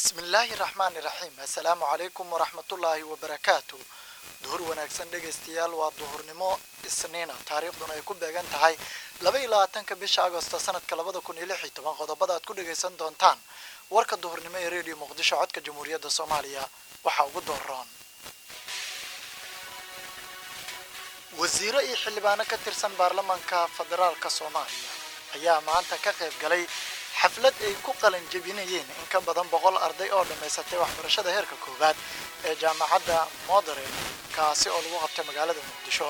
بسم الله الرحمن الرحيم السلام عليكم ورحمة الله وبركاته ظهر وناكسن دغستيال waa duhurnimo isniina taariikhduna ay ku beegan tahay 22 bisha Agoosto sanadka 2016 qodobada aad ku dhageysan doontaan warka duhurnimo ee Radio Muqdisho codka Jamhuuriyadda Soomaaliya waxa ugu dooran wasiiro iyo xildhibaano ka tirsan baarlamaanka federaalka Soomaaliya ayaa maanta ka qayb galay xaflad ay ku qalan jabinayeen in ka badan 100 arday oo dhameysatay waxbarashada heerka koowaad ee jaamacadda Modern kaasi oo lagu qabtay magaalada Muqdisho.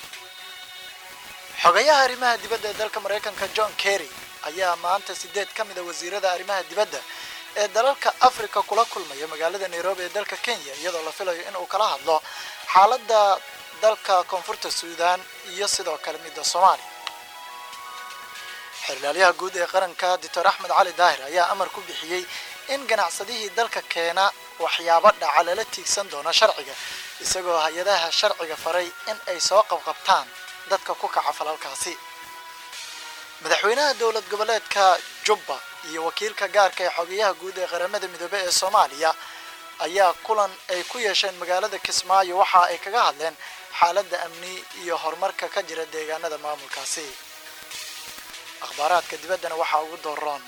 xogayaha arrimaha dibadda ee dalka Mareykanka John Kerry ayaa maanta 8 ka mid ah wasiirada arrimaha dibadda ee dalalka Afrika kula kulmay magaalada Nairobi ee dalka Kenya iyadoo la filayo in uu kala hadlo xaaladda dalka Koonfurta Suudaan iyo sidoo kale midda Soomaaliya. xirlaaliyaha guud ee qaranka Dr. Axmed Cali Daahir ayaa amar ku bixiyay in ganacsadihii dalka keena waxyaabo dhaca lala tiigsan doono sharciga isagoo hay'adaha sharciga faray in ay soo qabqabtaan dadka ku kaca falalkaasi. madaxweynaha dowlad goboleedka Jubba iyo wakiilka gaarka ee xogayaha guud ee qaramada midoobay ee Soomaaliya ayaa kulan ay ku yeesheen magaalada Kismaayo waxa ay kaga hadleen xaaladda amni iyo horumarka ka jira deegaanada maamulkaasi. akhbaaraadka dibaddana waxa ugu dooran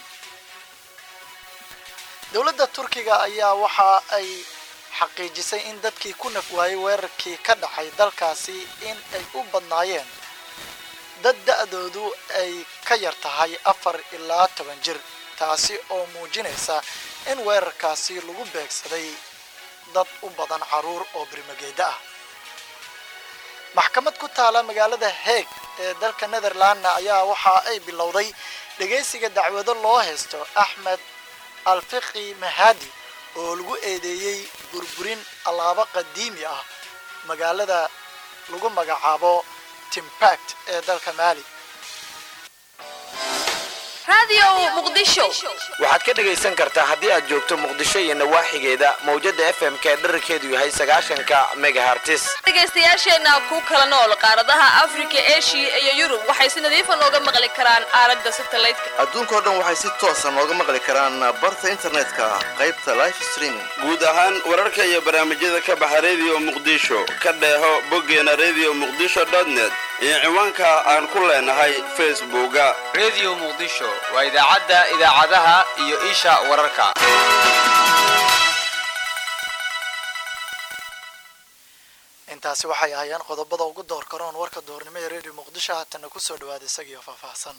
dowladda Turkiga ayaa waxa ay xaqiijisay in dadkii ku naf waayay weerarkii ka dhacay dalkaasi in ay u badnaayeen dad da'doodu ay ka yar tahay 4 ilaa 10 jir taasi oo muujinaysa in weerarkaasi lagu beegsaday dad u badan caruur oo brimageeda ah. maxkamad ku taala magaalada Hague ee dalka Netherlands ayaa waxa ay bilowday dhageysiga dacwado loo haysto Ahmed Al-Fiqi Mahadi oo lagu eedeeyay burburin alaabo qadiimi ah magaalada lagu magacaabo Timpact ee dalka Mali. Radio Muqdisho waxaad ka dhageysan kartaa haddii aad joogto Muqdisho iyo nawaaxigeeda mowjada FM-ka dhererkeedu yahay 90 megahertz. dhageystayaasheena ku kala nool qaaradaha Afrika, Asia iyo Yurub waxay si nadiif ah nooga maqli karaan aalada satellite-ka. adduunka oo dhan waxay si toos ah nooga maqli karaan barta internetka qaybta live streaming. guud ahaan wararka iyo barnaamijyada ka baxa Radio Muqdisho ka dheeho boggeena radiomuqdisho.net iyo ciwaanka aan ku leenahay Facebook-ga Radio Muqdisho waa idaacadaha iyo isha wararka. intaasi waxay ahaayeen qodobada ugu door karoon warka doornimo ee Radio Muqdisho haatan ku soo dhawaada isaga faahfaahsan.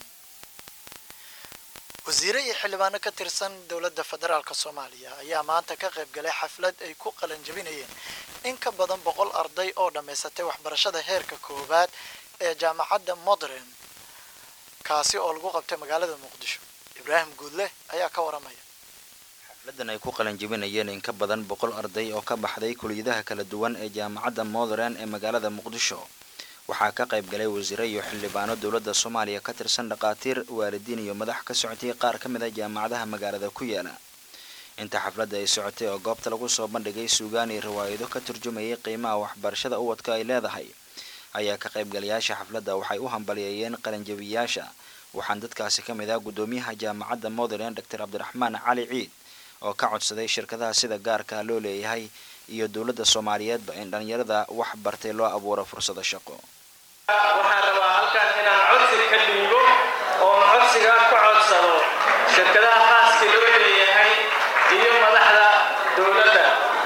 wasiiro iyo xildhibaano ka tirsan dowladda federaalka Soomaaliya ayaa maanta ka qayb galay xaflad ay ku qalan jabinayeen in ka badan 100 arday oo dhameysatay waxbarashada heerka koowaad ee jaamacadda Modern kaasi oo lagu qabtay magaalada Muqdisho. Ibrahim Guudle ayaa ka waramaya. xafladan ay ku qalan jabinayeen in ka badan 100 arday oo ka baxday kulliyadaha kala duwan ee jaamacadda Modern ee magaalada Muqdisho waxaa ka qayb galay wasiiro iyo xildhibaano dowladda Soomaaliya ka tirsan dhaqaatiir waalidiin iyo madax ka socotay qaar ka mid ah jaamacadaha magaalada ku yaala. inta xafladda ay socotay oo goobta lagu soo bandhigay suugaan iyo riwaayado ka turjumayay qiimaha waxbarashada ubadka ay leedahay ayaa ka qayb galayaasha xafladda waxay u hambalyeeyeen qalinjabiyaasha waxaan dadkaasi ka mid ah gudoomiyaha jaamacadda Modern Dr. Cabdiraxmaan Cali Ciid oo ka codsaday shirkadaha sida gaarka loo leeyahay iyo dowladda Soomaaliyeedba in dhalinyarada wax bartay loo abuuro fursado shaqo. waxaan rabaa halkan inaan codsi ka dhiibo oo codsiga ku codsado shirkadaha khaaska loo leeyahay iyo madaxda dowladda.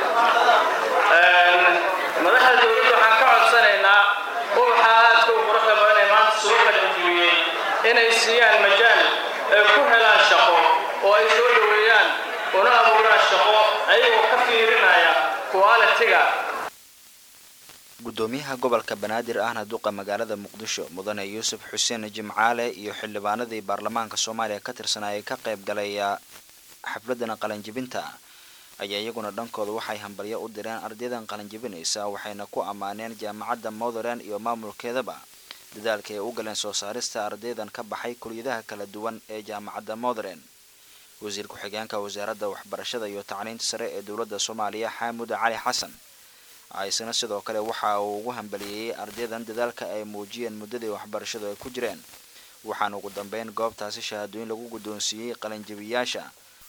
madaxda dowladda waxaan ka codsanaynaa ubaxaadka quruxda badan ee maanta soo qalinjibiyey inay siiyaan majaal ay ku helaan shaqo oo ay soo dhaweeyaan una abuuraan shaqo ayagoo ka fiirinaya quality-ga. gudoomiyaha gobolka Banaadir ahna duqa magaalada Muqdisho mudane Yuusuf Xuseen Jimcaale iyo xildhibaanadii baarlamaanka Soomaaliya ka tirsanay ka qayb galay xafladan qalan jabinta ayaa iyaguna dhankooda waxay hambalyo u direen ardaydan qalan jabinaysa waxayna ku amaaneen jaamacadda Modern iyo maamulkeedaba dadaalka ay u galeen soo saarista ardaydan ka baxay kulliyadaha kala duwan ee jaamacadda Modern. wasiir ku-xigeenka wasaaradda waxbarashada iyo tacliinta sare ee dowladda Soomaaliya Xamuud Cali Xasan aysan sidoo kale waxa uu ugu hambalyeeyay ardaydan dadaalka ay muujiyeen muddadii waxbarashada ay ku jireen waxaan ugu dambeyn goobtaasi shahaadooyin lagu gudoonsiiyay qalinjabiyaasha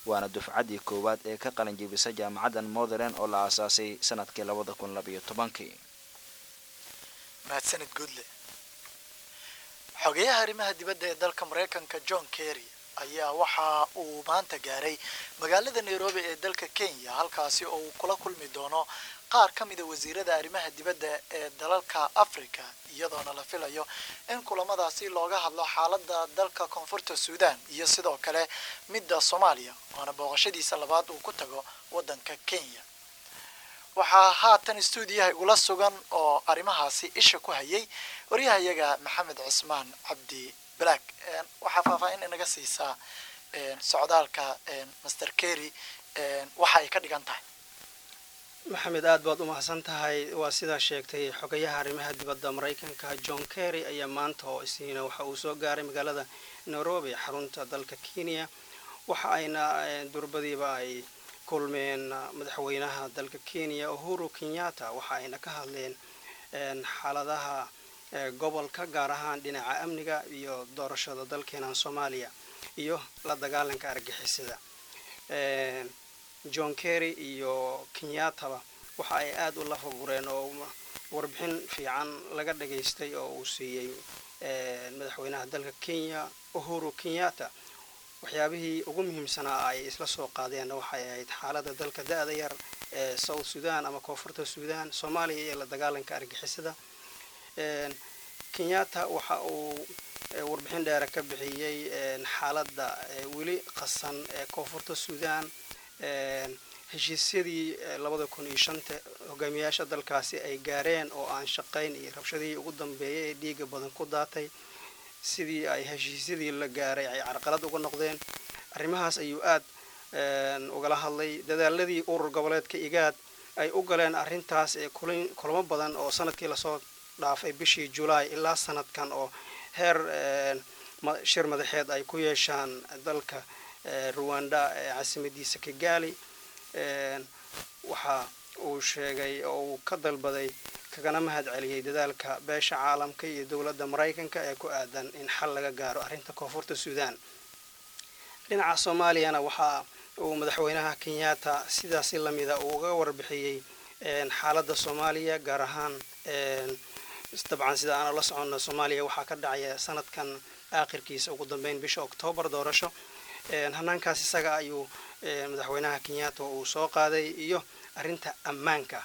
waana dufcaddii koowaad ee ka qalin jebisa jaamacaddan modern oo la aasaasay sanadkii 2012. mahadsanid guudle. xogeyaha arrimaha dibadda ee dalka Mareykanka John Kerry ayaa waxa uu maanta gaaray magaalada Nairobi ee dalka Kenya, halkaasi oo uu kula kulmi doono qaar ka mid ah wasiirada arrimaha dibadda ee dalalka Afrika, iyadoona la filayo in kulamadaasi looga hadlo xaaladda dalka Koonfurta Suudaan iyo sidoo kale midda Soomaaliya, waana booqashadiisa labaad uu ku tago wadanka Kenya. waxaa haatan stuudiyaha igula sugan oo arrimahaasi isha ku hayay wariyahayaga Maxamed Cismaan Cabdi Black. waxaa faahfaahin inaga siisaa socdaalka Mr. Kerry waxa ay ka dhigan tahay. maxamed aad baad u mahadsan tahay. waa sidaa sheegtay xogayaha arrimaha dibadda Mareykanka John Kerry ayaa maanta oo isniina waxa uu soo gaaray magaalada Nairobi xarunta dalka Kenya. waxa ayna durbadiiba ay kulmeen madaxweynaha dalka Kenya Uhuru Kenyatta. waxa ayna ka hadleen xaaladaha gobolka, gaar ahaan dhinaca amniga iyo doorashada dalkeena Soomaaliya iyo la dagaalanka argagixisada. John Kerry iyo Kenyatta waxa ay aad u lafagureen oo warbixin fiican laga dhageystay oo uu siiyay madaxweynaha dalka Kenya Uhuru Kenyatta. waxyaabihii ugu muhiimsanaa ay isla soo qaadeen waxay ahayd xaaladda dalka da'da yar ee South Sudan ama Koonfurta Suudaan, Soomaaliya iyo la dagaalanka argagixisada. Kenyatta waxa uu warbixin dheer ka bixiyay xaaladda weli qasan ee Koonfurta Suudaan, heshiisyadii 2005 hogaamiyaasha dalkaasi ay gaareen oo aan shaqayn iyo rabshadihii ugu dambeeyay ee dhiiga badan ku daatay, sidii ay heshiisyadii la gaaray ay carqalad uga noqdeen. arrimahaas ayuu aad ugala hadlay. dadaaladii urur goboleedka IGAD ay u galeen arrintaas ee kulamo badan oo sanadkii lasoo dhaafay bishii July ilaa sanadkan oo heer shir madaxeed ay ku yeeshaan dalka Rwanda caasimadiisa Kigali. waxa uu sheegay oo uu ka dalbaday kagana mahad celiyay dadaalka beesha caalamka iyo dowladda Mareykanka ee ku aadan in xal laga gaaro arrinta Koonfurta Suudaan. dhinaca Soomaaliyana waxa uu madaxweynaha Kenyatta sidaas la mid ah uga warbixiyay xaaladda Soomaaliya, gaar ahaan dabcan sida aan la socono Soomaaliya waxaa ka dhacaya sanadkan aakhirkiisa ugu dambeyn bisha October doorasho. hanaankaas isaga ayuu madaxweynaha Kenyatta uu soo qaaday iyo arrinta ammaanka.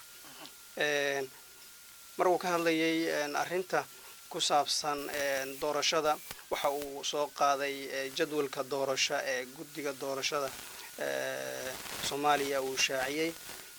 markuu ka hadlayay arrinta ku saabsan doorashada waxa uu soo qaaday jadwalka doorasho ee guddiga doorashada Soomaaliya uu shaaciyay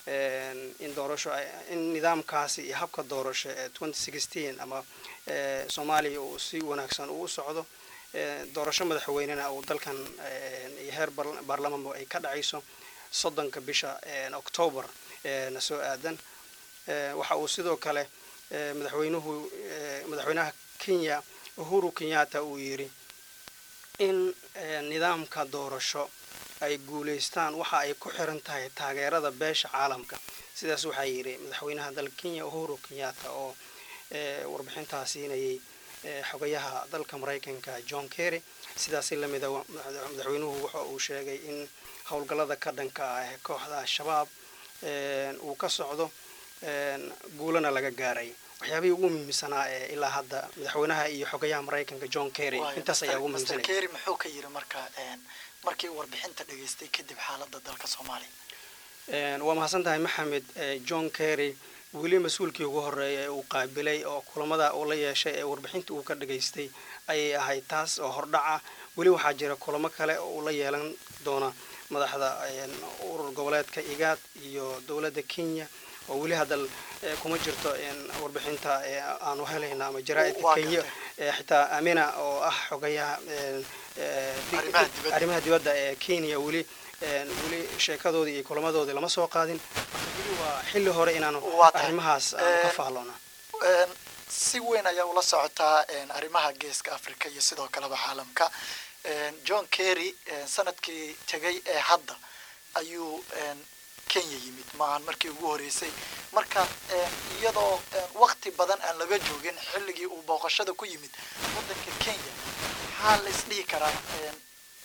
in nidaamkaasi iyo habka doorasho ee 2016 ama Soomaaliya uu si wanaagsan u socdo. doorasho madaxweynena uu dalkan iyo heer baarlamaanka ay ka dhacayso 30 bisha October na soo aadan. waxa uu sidoo kale madaxweynaha Kenya Uhuru Kenyatta uu yiri in nidaamka doorasho ay guuleystaan waxa ay ku xiran tahay taageerada beesha caalamka. sidaas waxa yiri madaxweynaha dalka Kenya Uhuru Kenyatta oo warbixintaasi inay xogayaha dalka Mareykanka John Kerry. sidaas la mid ah madaxweynuhu waxa uu sheegay in howlgallada ka dhanka ah kooxda Shabaab uu ka socdo guulana laga gaaray. waxyaabihii ugu muhiimsanaa ilaa hadda madaxweynaha iyo xogayaha Mareykanka John Kerry intaas ayaa ugu muhiimsanaa. Kerry muxuu ka yiri markii warbixinta dhageystay kadib xaaladda dalka Soomaaliya? waa mahadsantahay Maxamed. John Kerry weli mas'uulkii ugu horeeyay uu qaabilay oo kulamada uu la yeeshay ee warbixinta uu ka dhageystay ayay ahayd taas oo hordhaca. weli waxaa jira kulamo kale oo uu la yeelan doona madaxda urur goboleedka IGAD iyo dowladda Kenya oo weli hadda kuma jirto warbixinta aanu helayna ama jaraa'idka Kenya. xitaa Amina oo ah xogayaha arrimaha dibadda ee Kenya weli sheekadoodii iyo kulamadoodii lama soo qaadin. waa xilli hore inaanu arrimahaas ka faahloona. si weyn ayaa ula socotaa arrimaha geeska Afrika iyo sidoo kale caalamka. John Kerry sanadkii tagay ee hadda ayuu Kenya yimid, maahan markii ugu horeysay. marka iyadoo waqti badan aan laga joogin xilligii uu booqashada ku yimid wadanka Kenya, maxaa la isdhihi karaa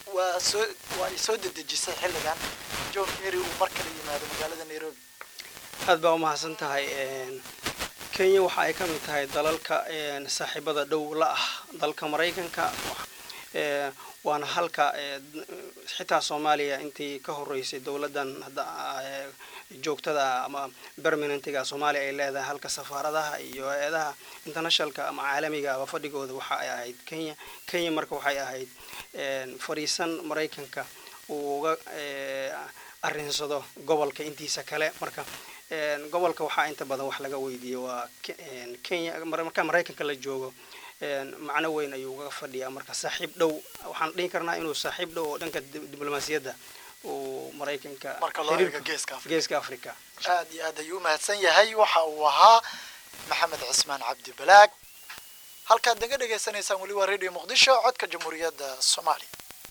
waa ay soo dedejisay xilligan John Kerry uu mar kale yimaado magaalada Nairobi. aad baa u mahadsan tahay. Kenya waxa ay ka mid tahay dalalka saaxiibada dhow la ah dalka Mareykanka, waana halka xitaa Soomaaliya intii ka horeysay dawladan hadda joogtada ama permanentiga Soomaaliya ay leedahay halka safaaradaha iyo hay'adaha internationalka ama caalamiga ah fadhigooda waxa ay ahayd Kenya marka waxay ahayd fariisan Mareykanka uu uga arrinsado gobolka intiisa kale. Marka gobolka waxa inta badan wax laga weydiiyo waa Kenya marka Mareykanka la joogo macna weyn ayuu uga fadhiyaa. Marka saaxiib dhow waxaan dhihi karnaa inuu saaxiib dhow oo dhanka diblomaasiyadda uu Mareykanka marka loo eego geeska Afrika aad iyo aad ayuu mahadsan yahay. waxa uu ahaa Maxamed Cismaan Cabdi Balaag. halkaad naga dhageysanaysaan wali waa Radio Muqdisho codka Jamhuuriyadda Soomaaliya.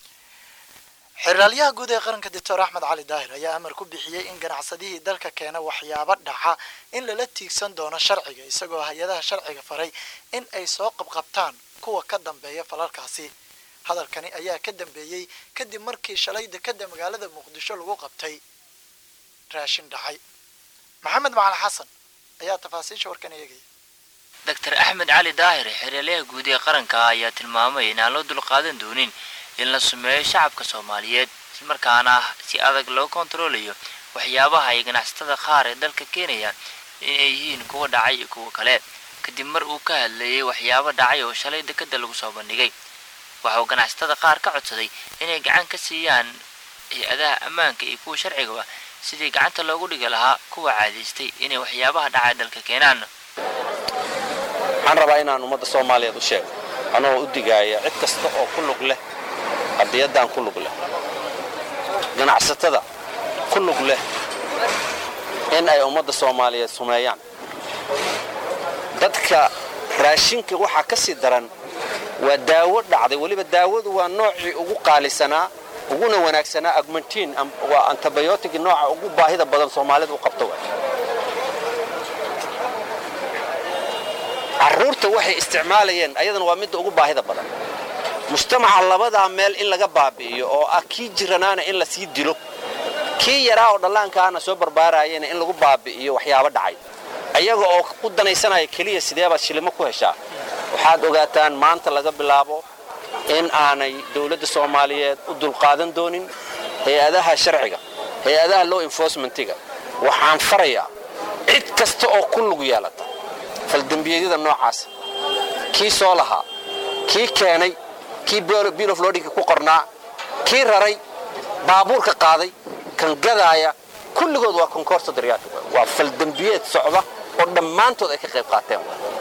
xiraalyaha guud ee qaranka Dr. Axmed Cali Daahir ayaa amar ku bixiyay in ganacsadihii dalka keena waxyaabo dhaca in lala tiigsan doono sharciga, isagoo hay'adaha sharciga faray in ay soo qabqabtaan kuwa ka dambeeya falalkaasi. hadalkani ayaa ka dambeeyay kadib markii shalay dekada magaalada Muqdisho lagu qabtay raashin dhacay. Maxamed Macalin Xasan ayaa tafaasiisha warkan eegay. Dr. Axmed Cali Daahir xiraalyaha guud ee qaranka ayaa tilmaamay in aan loo dulqaadan doonin in la sameeyo shacabka Soomaaliyeed isla markaana si adag loo kontroolayo waxyaabaha ay ganacsatada qaar ee dalka keenayaan in ay yihiin kuwa dhacay iyo kuwa kale. kadib mar uu ka hadlayay waxyaabo dhacay oo shalay dekada lagu soo bandhigay, waxa uu ganacsatada qaar ka codsaday inay gacan ka siiyaan hay'adaha ammaanka iyo kuwa sharciga ah sidii gacanta loogu dhigi lahaa kuwa caadaystay inay waxyaabaha dhacay dalka keenaan. waxaan rabaa inaan ummadda Soomaaliyeed u sheego anoo u digaya cid kasta oo ku lug leh qadiyadan ku lug leh ganacsatada ku lug leh in ay ummadda Soomaaliyeed sameeyaan dadka raashinka waxa ka sii daran waa daawo dhacday. waliba daawadu waa noocii ugu qaalisanaa uguna wanaagsanaa augmentin waa antibiotic nooca ugu baahida badan Soomaalidu u qabto. carruurta waxay isticmaalayeen ayadana waa mid ugu baahida badan. mujtamaca labada meel in laga baabi'iyo oo akii jiranaana in la sii dilo, kii yaraa oo dhalaankaana soo barbaarayeen in lagu baabi'iyo waxyaabo dhacay ayaga oo u danaysanaya kaliya sideeba shilimo ku heshaa. waxaad ogaataan maanta laga bilaabo in aanay dawladda Soomaaliyeed u dulqaadan doonin hay'adaha sharciga, hay'adaha law enforcement-ga. waxaan farayaa cid kasta oo ku lug yeelata faldambiyada noocaas, kii soo lahaa, kii keenay, kii bill of lading ku qornaa, kii raray, baabuurka qaaday, kan gadaaya, kulligood waa konkorso dariyaad. waa faldambiyeed socda oo dhammaantood ay ka qayb qaateen.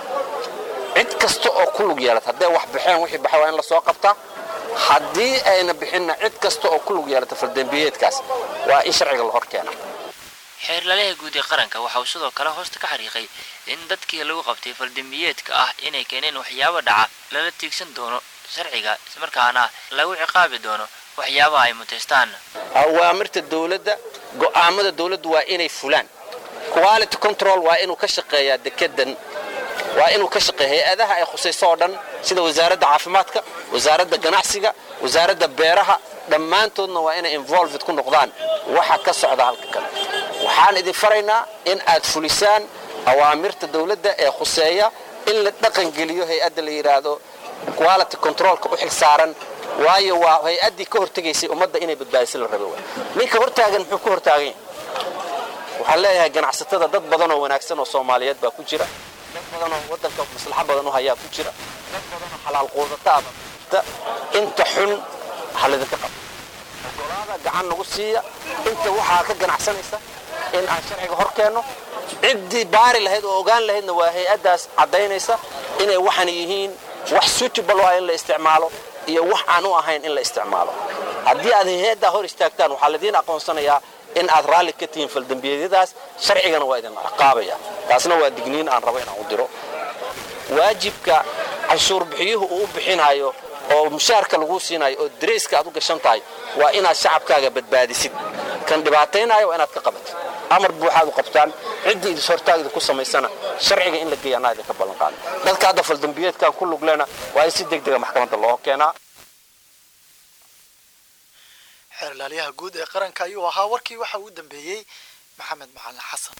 cid kasta oo ku lug yeelata haddii wax bixeen wixii baxay waa in la soo qabtaa. haddii ayna bixinna cid kasta oo ku lug yeelata faldambiyeedkaas waa in sharciga la hor keenaa. xiraalyaha guud ee qaranka waxa uu sidoo kale hoosta ka xariiqay in dadkii lagu qabtay faldambiyeedka ah inay keeneen waxyaabo dhaca lala tiigsan doono sharciga isla markaana lagu ciqaabi doono waxyaabaha ay muteystaan. awaamirta dawladda, go'aamada dawladdu waa inay fulaan. quality control waa inuu ka shaqeeyaa dekedan, waa inuu ka shaqeeyaa hay'adaha ay khusayso oo dhan sida wasaaradda caafimaadka, wasaaradda ganacsiga, wasaaradda beeraha, dhammaantoodna waa inay involved ku noqdaan waxa ka socda halka kale. waxaan idin faraynaa in aad fulisaan awaamirta dawladda ee khuseeya in la dhaqan geliyo hay'adda la yiraahdo quality controlka u xilsaaran, waayo waa hay'addii ka hortagaysay ummadda inay badbaadiso la rabo. ninka hortaagan muxuu ku hortaagan yahay? waxaan leeyahay ganacsatada dad badan oo wanaagsan oo Soomaaliyeed baa ku jira, dad badan oo waddanka maslaxa badan u haya ku jira, dad badan oo xalaal qoodataaba inta xun xaladinka qab golaada gacan lagu siiya inta waxa ka ganacsanaysa in aan sharciga hor keeno. ciddii baari lahayd oo ogaan lahaydna waa hay'adaas cadaynaysa inay waxan yihiin wax suitable oo in la isticmaalo iyo wax aan u ahayn in la isticmaalo. haddii aad hay'adda hor istaagtaan waxaa la diin aqoonsanayaa in aad raalli ka tihiin faldambiyadaas, sharcigana waa idin ciqaabaya. taasna waa digniin aan rabo inaan u diro. waajibka cashuur bixiyuhu uu bixinayo oo mushaarka lagu siinayo oo dareeska aad u gashan tahay waa inaad shacabkaaga badbaadisid. kan dhibaataynayo waa inaad ka qabato. amar buuxaad u qabtaan. ciddii idin hortaagida ku samaysana sharciga in la geeyana idinka ballan qaado. dadka hadda faldambiyeedkan ku lug leena waa in si degdeg ah maxkamadda loo keenaa. xeerlaaliyaha guud ee qaranka ayuu ahaa. warkii waxa uu dambeeyey maxamed macalin xasan.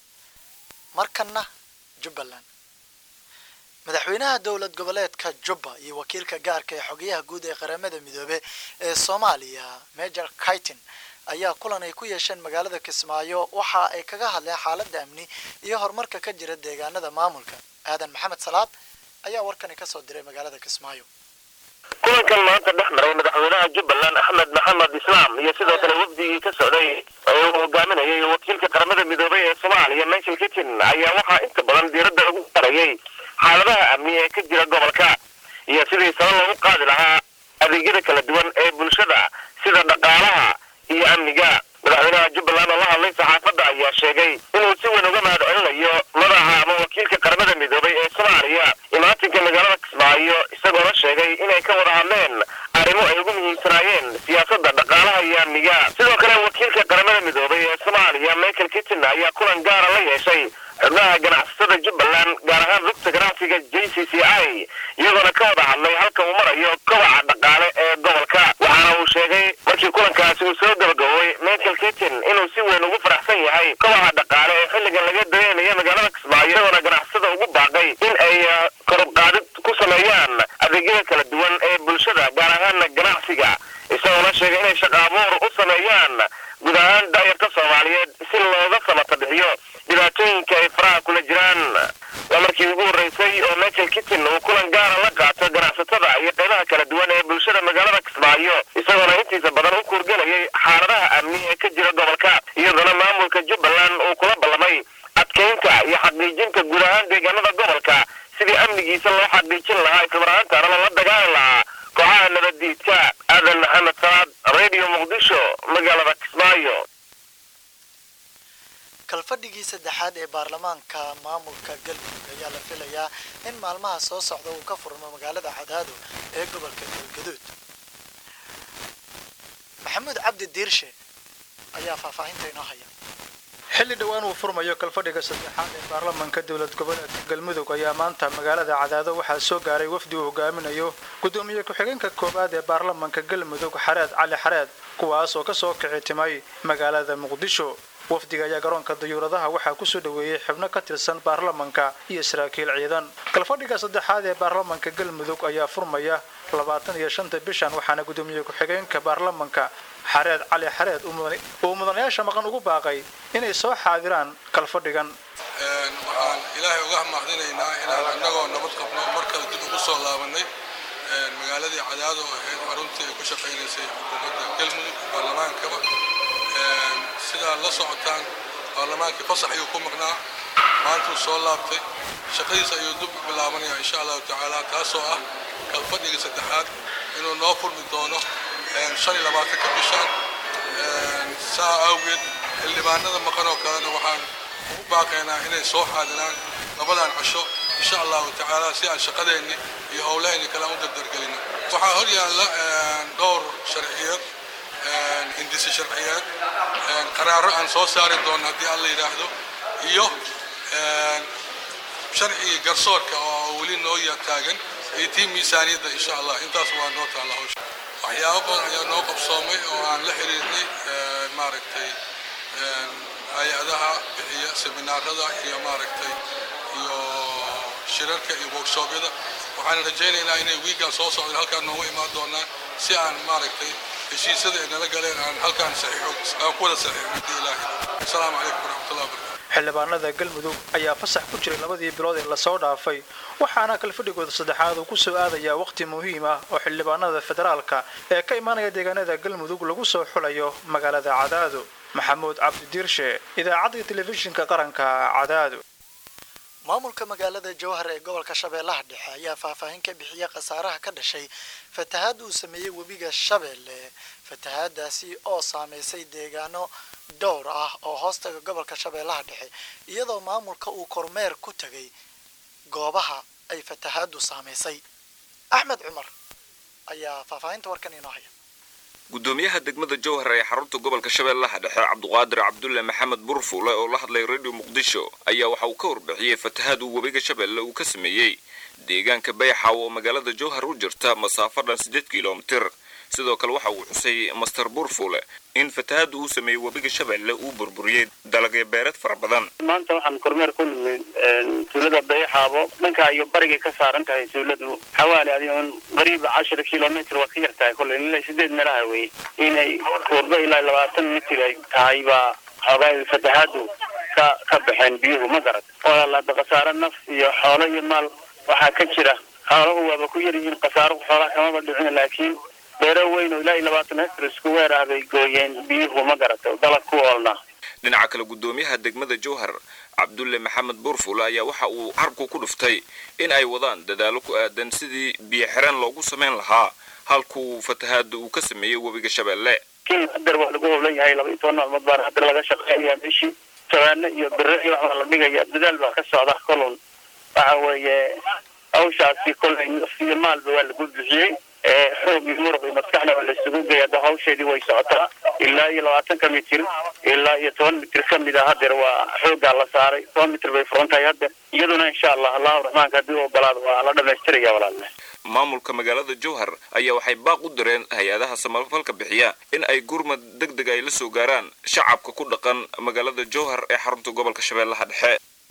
markana Jubbaland. madaxweynaha dowlad goboleedka Jubba iyo wakiilka gaarka ee xogayaha guud ee qaramada midoobay ee Soomaaliya Major Kaitin ayaa kulan ay ku yeesheen magaalada Kismaayo waxa ay kaga hadleen xaaladda amni iyo horumarka ka jira deegaanada maamulka. aadan maxamed salaad ayaa warkani ka soo diray magaalada Kismaayo. kulankan maanta dhex maray madaxweynaha Jubbaland Axmed Maxamed Islaam iyo sidoo kale wafdigii ka socday oo uu hogaaminayay wakiilka qaramada midoobay ee Soomaaliya Major Kaitin ayaa waxaa inta badan diiradda ugu saarayay xaaladaha amni ee ka jira gobolka iyo sidii sabab loogu qaadi lahaa adeegyada kala duwan ee bulshada sida dhaqaalaha iyo amniga. madaxweynaha Jubbaland oo la hadlay saxaafadda ayaa sheegay inuu si weyn uga mahadcelinayo madaxa ama wakiilka qaramada midoobay ee Soomaaliya imaatinka magaalada Kismaayo isagoo sheegay inay ka wada hadleen arrimo ay ugu muhiimsanaayeen siyaasadda dhaqaalaha iyo amniga. sidoo kale wakiilka qaramada midoobay ee Soomaaliya Major Kaitin ayaa kulan gaar ah la yeeshay xubnaha ganacsatada Jubbaland gaar ahaan rugta ganacsiga JCCI iyagoona ka wada hadlay halka uu marayo kobaca dhaqaale ee gobolka. waxaana uu sheegay markii kulankaasi uu soo gabagaboway Major Kaitin inuu si weyn ugu faraxsan yahay kobaca dhaqaale ee xilligan laga dareemayo magaalada Kismaayo iyagoona ganacsatada ugu baaqay in ay kor u qaadid ku sameeyaan adeegyada kala duwan ee bulshada gaar ahaan ganacsiga isagoona sheegay inay shaqo abuur u sameeyaan guud ahaan daayarta Soomaaliyeed si looga samata bixiyo dhibaatooyinka ay faraha kula jiraan. waa markii ugu horeysay oo Major Kaitin uu kulan gaara la qaato ganacsatada iyo qaybaha kala duwan ee bulshada magaalada Kismaayo isagoona intiisa badan u kurgelayay xaaladaha amni ee ka jira gobolka iyadoona maamulka Jubbaland uu kula ballamay adkeynta iyo xaqiijinta guud ahaan deegaanada gobolka sidii amnigiisa loo xaqiijin lahaa islamarkaana lala dagaali lahaa kooxaha nabadiidka. aadan maxamed salaad radio muqdisho magaalada Kismaayo. kalfadhigii saddexaad ee baarlamaanka maamulka galmudug ayaa la filayaa in maalmaha soo socda uu ka furmo magaalada Cadaado ee gobolka Galgaduud. maxamuud cabdi diirshe ayaa faahfaahinta inoo haya. xilli dhawaan uu furmayo kalfadhiga saddexaad ee baarlamaanka dowlad goboleedka galmudug ayaa maanta magaalada Cadaado waxaa soo gaaray wafdi uu hogaaminayo gudoomiye ku-xigeenka koowaad ee baarlamaanka galmudug Xareed Cali Xareed kuwaas oo ka soo kici timay magaalada Muqdisho. wafdiga ayaa garoonka dayuuradaha waxaa ku soo dhaweeyay xubno ka tirsan baarlamaanka iyo saraakiil ciidan. kalfadhiga saddexaad ee baarlamaanka galmudug ayaa furmaya 25 bishan waxaana gudoomiye ku-xigeenka baarlamaanka Xareed Cali Xareed uu mudanayaasha maqan ugu baaqay inay soo xaadiraan kalfadhigan. waxaan ilaahay uga mahadinaynaa inaan annagoo nabad qabno mar kale dib ugu soo laabanay magaaladii Cadaado oo ahayd xaruntii ay ku shaqaynaysay xukuumadda galmudug baarlamaankaba. sidaa la socotaan baarlamaankii fasax ayuu ku maqnaa maantuu soo laabtay shaqadiisa ayuu dib u bilaabanayaa insha allahu tacaala taasoo ah kalfadhigii saddexaad inuu noo furmi doono 25 bishan. saa awgeed xildhibaanada maqan oo kalena waxaan ugu baaqaynaa inay soo xaadiraan labadan casho insha allahu tacaala si aan shaqadeenni iyo howlaheenni kale u dardargelino. waxaa hor yaalla dhowr sharciyeed hindisi sharciyeed qaraaro aan soo saari doono haddii alla yidhaahdo iyo sharcigii garsoorka oo weli noo taagan iyo tii miisaaniyadda insha allah intaas waa noo taalla hawsha. waxyaabo badan ayaa noo qabsoomay oo aan la xiriirnay maaragtay hay-adaha bixiya seminaarada iyo maaragtay iyo shirarka iyo workshoopyada. waxaan rajaynaynaa inay wiigan soo socdaan halkaan noogu imaan doonaan si aan maaragtay heshiisyada ay nala galeen aan halkaan aan ku wada saxiixnay ilaahay. assalaamu calaykum waraxmatullahi wabarakaatu. xildhibaanada galmudug ayaa fasax ku jiray 2 bilood ee la soo dhaafay waxaana kalfadhigooda saddexaad uu ku soo aadayaa waqti muhiim ah oo xildhibaanada federaalka ee ka imaanaya deegaanada galmudug lagu soo xulayo magaalada Cadaado. maxamuud cabdi diirshe idaacadda telefishinka qaranka Cadaado. maamulka magaalada Jowhar ee gobolka Shabeellaha Dhexe ayaa faahfaahin ka bixiyay khasaaraha ka dhashay fatahaad uu sameeyay webiga Shabeelle. fatahaadaasi oo saameysay deegaano dhowr ah oo hoostaga gobolka Shabeellaha Dhexe iyadoo maamulka uu kormeer ku tagay goobaha ay fatahaadu saameysay. Axmed Cumar ayaa faahfaahinta warkan inoo haya. gudoomiyaha degmada Jowhar ee xarunta gobolka Shabeellaha Dhexe Cabduqaadir Cabdulle Maxamed Burfuule oo la hadlay radio Muqdisho ayaa waxa uu ka warbixiyay fatahaad uu webiga Shabeelle uu ka sameeyay deegaanka Bayxaaw oo magaalada Jowhar u jirta masaafo dhan 8 kiiloomitir sidoo kale waxa uu xusay master burfule in fatahaadu uu sameeyey webiga shabeelle uu burburiyey dalagyo beereed fara badan. maanta waxaan kormeer ku nimid tuulada Bayxaabo dhanka iyo bariga ka saaran tahay tuuladu xawaali adiin qariib 10 kilomitir waa ka yartahay kulay ilaa 8 meelaha way inay korba ilaa 20 mitir ay tahay baa xoogay fatahaadu ka baxeen biyuhu ma garad oo la qasaaro naf iyo xoolo iyo maal waxa ka jira xooluhu waaba ku yar yihiin qasaaro xoolaha kama dhicin laakiin beero weyn oo ilaa 20 hektar isku weeraaday gooyeen biyuhu ma garad dalag ku oolna. dhinaca kale gudoomiyaha degmada Jowhar Cabdulle Maxamed Burful ayaa waxa uu harku ku dhuftay in ay wadaan dadaalo ku aadan sidii biyo xiran loogu sameyn lahaa halkuu fatahaadu uu ka sameeyay webiga Shabeelle. kin hadar waa lagu howlayahay 12 maalmood baan hadar laga shaqeeyaa bishii tawaana iyo birri waxa la dhigaya dadaal baa ka socda kolon waxa weeye hawshaasi kolay nafsiga maalba waa lagu bixiyay xoog iyo muruq iyo maskaxna waa la isugu geeyaa hawsheedii way socotaa ilaa 20 mitir ilaa 10 mitir kamid ah hadar waa xooga la saaray 10 mitir bay furantahay hadda iyaduna insha Allah Rahmaanka hadii uu ogolaado waa la dhameystiraya walaalna. maamulka magaalada Jowhar ayaa waxay baaq u direen hay'adaha samafalka bixiya in ay gurmad degdeg ay la soo gaaraan shacabka ku dhaqan magaalada Jowhar ee xarunta gobolka Shabeellaha Dhexe.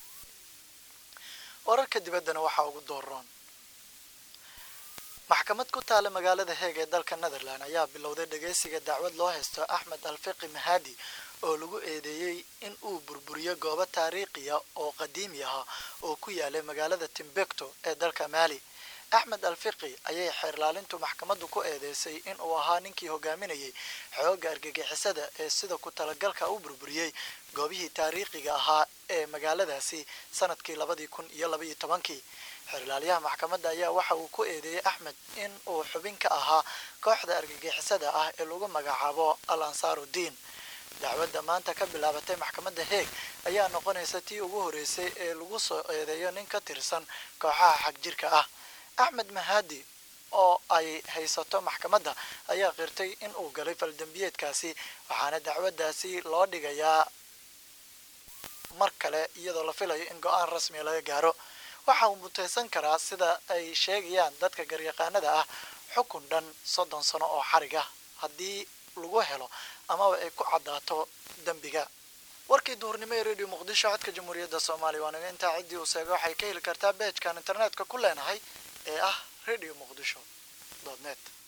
wararka dibaddana waxa ugu dooran maxkamad ku taala magaalada Hague ee dalka Netherland ayaa bilowday dhageysiga dacwad loo haysto Ahmed Alfiqi Mahadi oo lagu eedeeyay in uu burburiyo goobo taariikhi ah oo qadiimi ah oo ku yaala magaalada Timbuktu ee dalka Mali. Ahmed Alfiqi ayay xeerlaalintu maxkamaddu ku eedeysay in uu ahaa ninkii hogaaminayay xoogga argagixisada ee sida ku talagalka u burburiyay goobihii taariikhiga ahaa ee magaaladaasi sanadkii 2012. xeerlaaliyaha maxkamadda ayaa waxa uu ku eedeeyay Ahmed in uu xubin ka ahaa kooxda argagixisada ah ee lagu magacaabo Al-Ansaaruddin. dacwadda maanta ka bilaabatay maxkamadda Hague ayaa noqonaysa tii ugu horeysay ee lagu soo eedeeyo nin ka tirsan kooxaha xagjirka ah. Ahmed Mahadi oo ay haysato maxkamadda ayaa qirtay in uu galay faldambiyeedkaasi waxaana dacwaddaasi loo dhigayaa mar kale iyadoo la filayo in go'aan rasmi laga gaaro. waxa uu mutaysan karaa sida ay sheegayaan dadka garyaqaanada ah xukun dhan 30 sano oo xarig ah haddii lagu helo ama ay ku cadaato dambiga. warkii duurnimo ee Radio Muqdisho codka Jamhuuriyadda Soomaaliya waana inta cidii u seego waxay ka heli kartaa page-kan internetka ku leenahay ee ah radiomuqdisho.net.